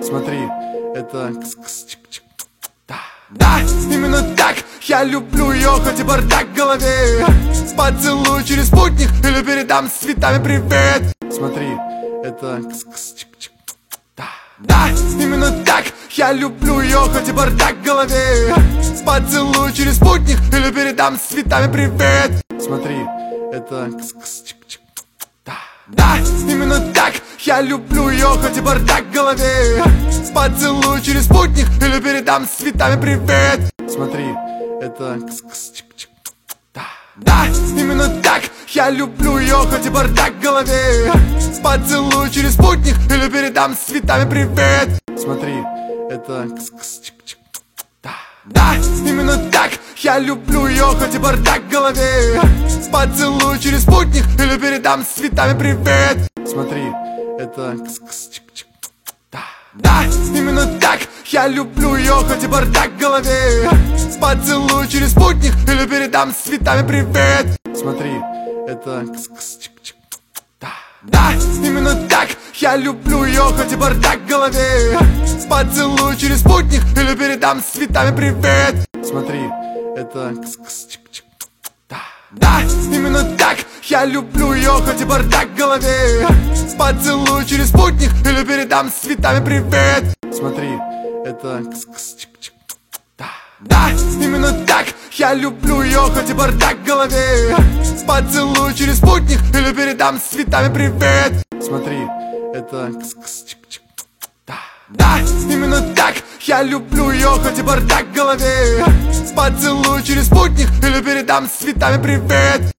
Смотри, это да. Да, именно так я люблю ее, хоть и бардак в голове. Поцелую через спутник или передам с цветами привет. Смотри, это да. Да, именно так я люблю ее, хоть и бардак в голове. Поцелую через спутник или передам с цветами привет. Смотри, это да. Да, именно так я люблю ее, хоть и бардак в голове. Поцелую через спутник или передам с цветами привет. Смотри, это да. Да, именно так я люблю ее, хоть и бардак в голове. Поцелую через спутник или передам с цветами привет. Смотри, это да. Да, именно так я люблю ее, хоть и бардак в голове. Поцелую через спутник или передам с цветами привет. Смотри, это да. Да, именно так я люблю ее, хоть и бардак в голове. Поцелую через спутник или передам с цветами привет. Смотри, это да. Да, именно так я люблю ее, хоть и бардак в голове. Поцелую через спутник или передам с цветами привет. Смотри, это да. Да, именно так я люблю ее, хоть и бардак в голове. Поцелую через спутник или передам с цветами привет. Смотри, это да. Да, именно так я люблю ее, хоть и бардак в голове. Поцелую через спутник или передам с цветами привет. Смотри, это да. Да, именно так я люблю ее, хоть и бардак в голове. Поцелую через спутник или передам с цветами привет.